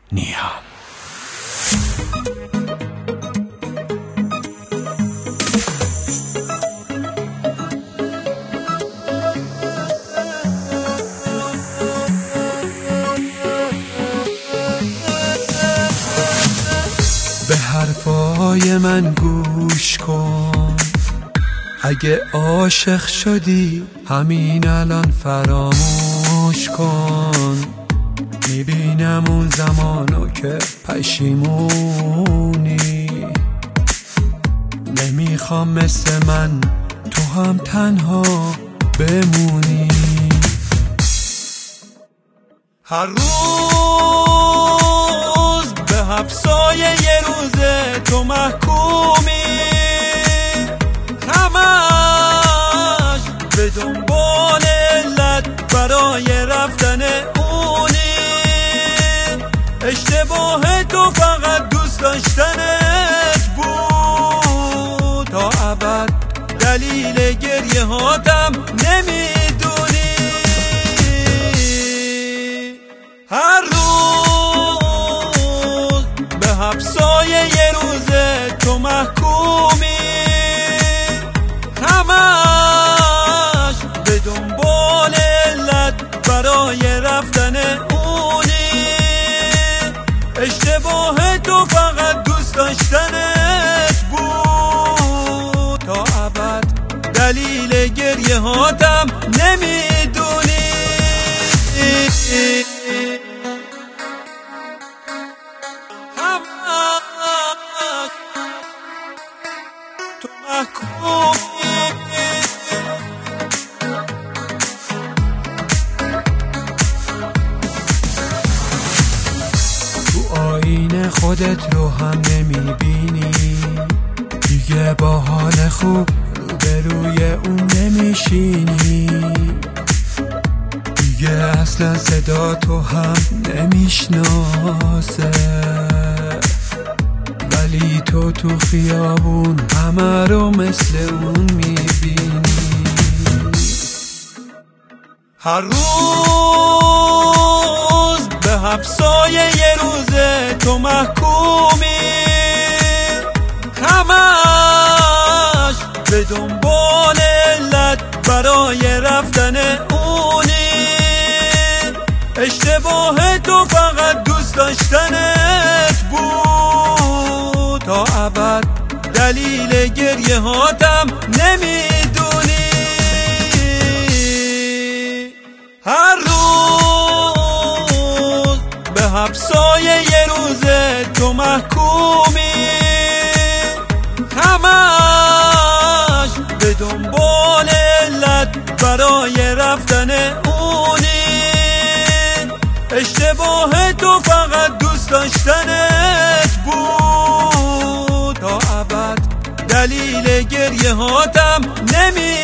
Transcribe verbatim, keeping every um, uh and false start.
نیام. به حرفای من گوش کن، اگه عاشق شدی همین الان فراموش کن. میبینم اون زمانو که پشیمونی، نمیخوام مثل من تو هم تنها بمونی. هر روز به حبسای یه روزه تو محکومی، همش به دنبال علت برای رفتن اونی. اشتباه تو فقط دوست داشتنت بود، تا ابد دلیل گریه هاتم نمیدونی. هر روز به حبسای یه روزه تو محکومی، همش به دنبال علت برای رفتن اونی. اشتباه تو فقط دوست داشتنت بود، تا ابد دلیل گریه هاتم نمیدونی. تو محکومی، تو آینه خودت رو هم نمیبینی، دیگه با حال خوب روبروی اون نمیشینی. دیگه اصلا صدا تو هم نمیشناسه، ولی تو تو خیابون همه رو مثل اون میبینی. هر روز به حبسای یه روزه تو محکومی، همش به دنبال علت برای رفتن اونی. اشتباه تو فقط دوست داشتنت بود، تا ابد دلیل گریه هاتم نمیدونی. هر روز به حبسای یه روزه تو محکومی، همش به دنبال علت برای رفتن اونی. اشتباه تو فقط دوست داشتنت بود، تا ابد دلیل گریه هاتم نمی